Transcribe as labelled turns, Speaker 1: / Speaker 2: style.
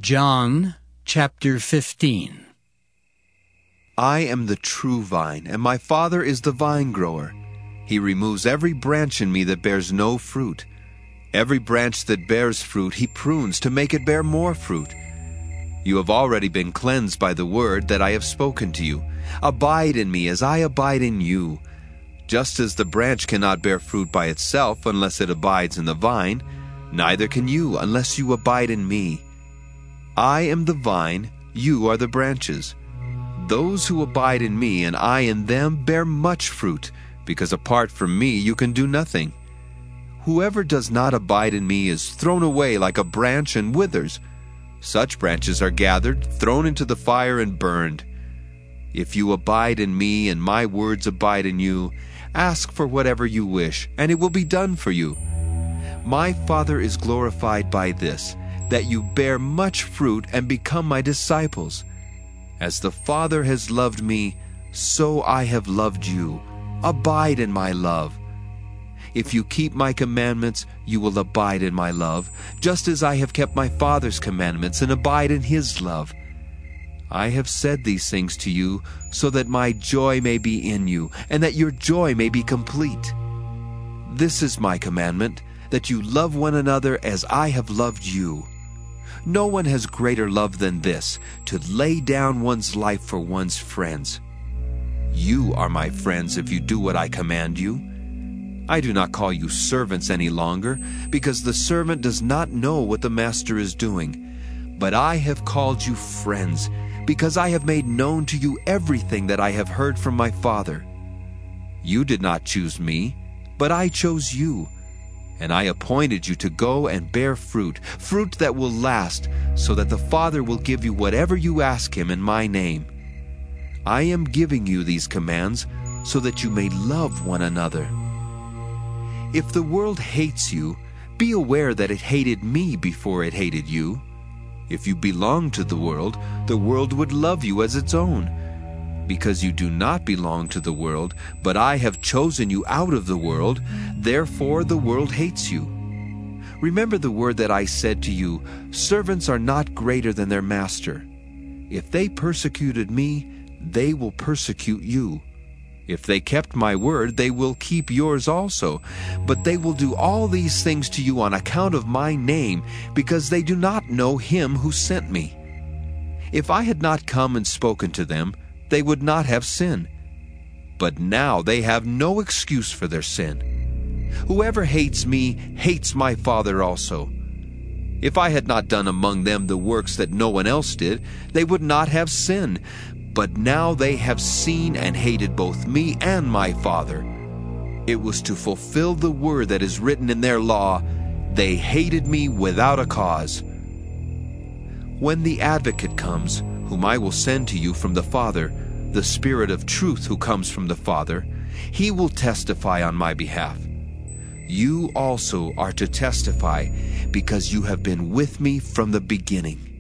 Speaker 1: John chapter 15.
Speaker 2: I am the true vine, and my Father is the vine grower. He removes every branch in me that bears no fruit. Every branch that bears fruit he prunes to make it bear more fruit. You have already been cleansed by the word that I have spoken to you. Abide in me as I abide in you. Just as the branch cannot bear fruit by itself unless it abides in the vine, neither can you unless you abide in me. I am the vine, you are the branches. Those who abide in me and I in them bear much fruit, because apart from me you can do nothing. Whoever does not abide in me is thrown away like a branch and withers. Such branches are gathered, thrown into the fire and burned. If you abide in me and my words abide in you, ask for whatever you wish, and it will be done for you. My Father is glorified by this, that you bear much fruit and become my disciples. As the Father has loved me, so I have loved you. Abide in my love. If you keep my commandments, you will abide in my love, just as I have kept my Father's commandments and abide in his love. I have said these things to you so that my joy may be in you, and that your joy may be complete. This is my commandment, that you love one another as I have loved you. No one has greater love than this, to lay down one's life for one's friends. You are my friends if you do what I command you. I do not call you servants any longer, because the servant does not know what the master is doing. But I have called you friends, because I have made known to you everything that I have heard from my Father. You did not choose me, but I chose you. And I appointed you to go and bear fruit, fruit that will last, so that the Father will give you whatever you ask him in my name. I am giving you these commands so that you may love one another. If the world hates you, be aware that it hated me before it hated you. If you belong to the world would love you as its own. Because you do not belong to the world, but I have chosen you out of the world, therefore the world hates you. Remember the word that I said to you, servants are not greater than their master. If they persecuted me, they will persecute you. If they kept my word, they will keep yours also. But they will do all these things to you on account of my name, because they do not know him who sent me. If I had not come and spoken to them, they would not have sin. But now they have no excuse for their sin. Whoever hates me hates my Father also. If I had not done among them the works that no one else did, they would not have sin. But now they have seen and hated both me and my Father. It was to fulfill the word that is written in their law, they hated me without a cause. When the Advocate comes, whom I will send to you from the Father, the Spirit of truth who comes from the Father, he will testify on my behalf. You also are to testify, because you have been with me from the beginning.